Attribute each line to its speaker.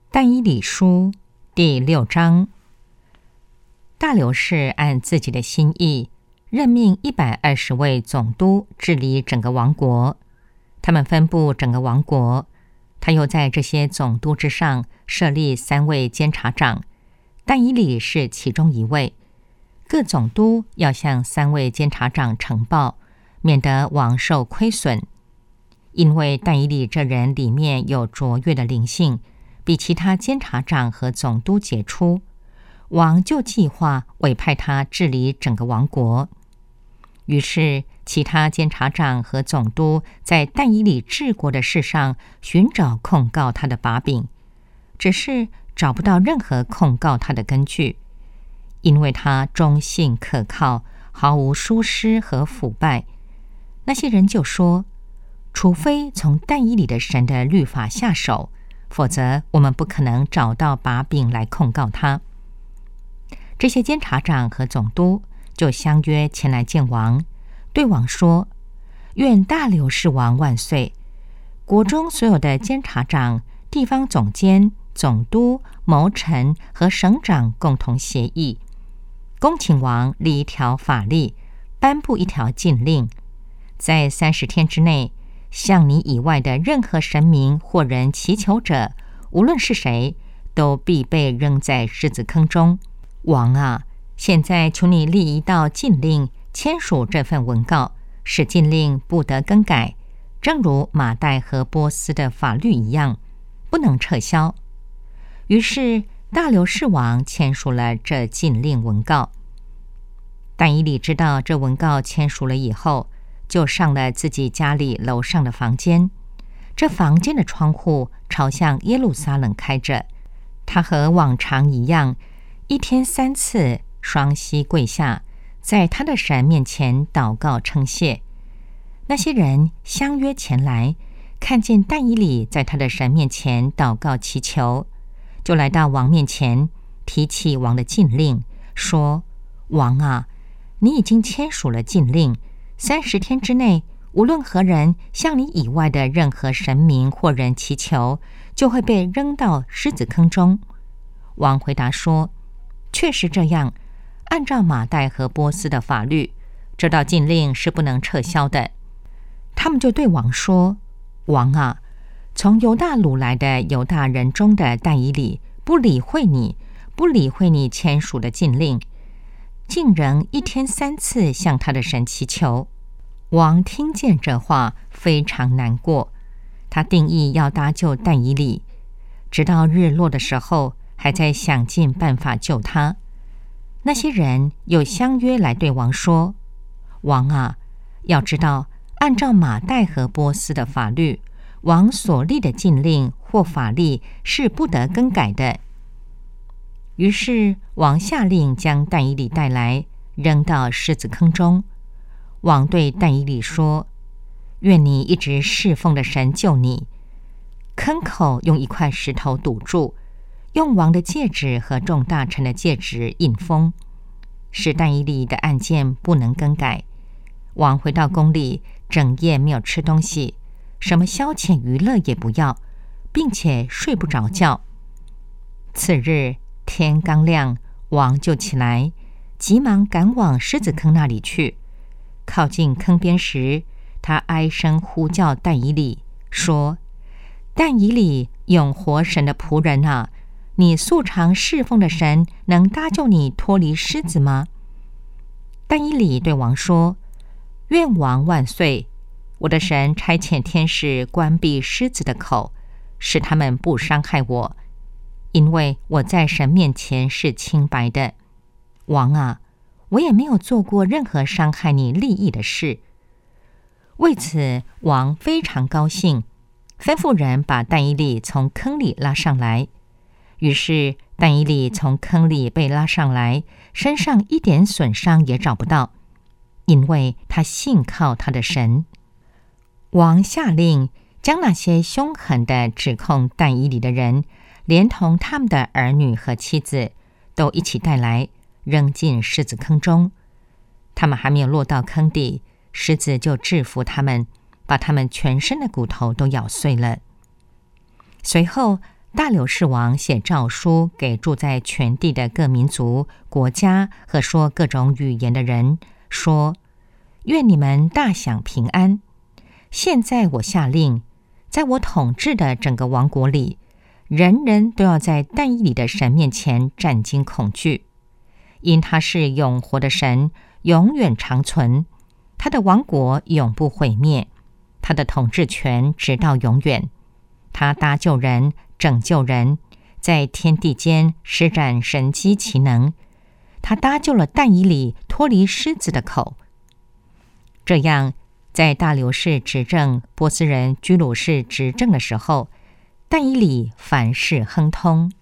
Speaker 1: 但以理书第6章。大流士按自己的心意任命120位总督治理整个王国，他们分布整个王国。他又在这些总督之上设立3位监察长，但以理是其中一位。各总督要向3位监察长呈报，免得王受亏损。因为但以理这人里面有卓越的灵性，比其他监察长和总督杰出，王就计划委派他治理整个王国。于是其他监察长和总督在但以理治国的事上寻找控告他的把柄，只是找不到任何控告他的根据，因为他忠信可靠，毫无疏失和腐败。那些人就说，除非从但以理的神的律法下手，否则我们不可能找到把柄来控告他。这些监察长和总督就相约前来见王，对王说，愿大流士王万岁！国中所有的监察长、地方总监、总督、谋臣和省长共同协议，恭请王立一条法例，颁布一条禁令，在30天之内，向你以外的任何神明或人祈求者，无论是谁，都必被扔在狮子坑中。王啊，现在求你立一道禁令，签署这份文告，使禁令不得更改，正如马代和波斯的法律一样，不能撤销。于是大流士王签署了这禁令文告。但以理知道这文告签署了以后，就上了自己家里楼上的房间。这房间的窗户朝向耶路撒冷开着。他和往常一样，一天3次双膝跪下，在他的神面前祷告称谢。那些人相约前来，看见但以理在他的神面前祷告祈求，就来到王面前，提起王的禁令，说，王啊，你已经签署了禁令，30天之内，无论何人向你以外的任何神明或人祈求，就会被扔到狮子坑中。王回答说，确实这样，按照马代和波斯的法律，这道禁令是不能撤销的。他们就对王说，王啊，从犹大掳来的犹大人中的但以理不理会你签署的禁令，竟仍一天3次向他的神祈求。王听见这话，非常难过。他定义要搭救但以理，直到日落的时候，还在想尽办法救他。那些人又相约来对王说，王啊，要知道，按照马代和波斯的法律，王所立的禁令或法例是不得更改的。于是王下令将但以理带来，扔到狮子坑中。王对但以理说，愿你一直侍奉的神救你。坑口用一块石头堵住，用王的戒指和众大臣的戒指印封，使但以理的案件不能更改。王回到宫里，整夜没有吃东西，什么消遣娱乐也不要，并且睡不着觉。次日天刚亮，王就起来，急忙赶往狮子坑那里去。靠近坑边时，他哀声呼叫但以理，说，但以理，永活神的仆人啊，你素常侍奉的神能搭救你脱离狮子吗？但以理对王说，愿王万岁！我的神差遣天使关闭狮子的口，使他们不伤害我，因为我在神面前是清白的。王啊，我也没有做过任何伤害你利益的事。为此，王非常高兴，吩咐人把但以理从坑里拉上来。于是但以理从坑里被拉上来，身上一点损伤也找不到，因为他信靠他的神。王下令将那些凶狠地指控但以理的人，连同他们的儿女和妻子，都一起带来，扔进狮子坑中。他们还没有落到坑底，狮子就制服他们，把他们全身的骨头都咬碎了。随后大流士王写诏书给住在全地的各民族、国家和说各种语言的人，说：愿你们大享平安。现在我下令，在我统治的整个王国里，人人都要在但以理的神面前战惊恐惧，因他是永活的神，永远长存，他的王国永不毁灭，他的统治权直到永远。他搭救人，拯救人，在天地间施展神机奇能。他搭救了但以理脱离狮子的口。这样，在大流士执政、波斯人居鲁士执政的时候，但以理凡事亨通。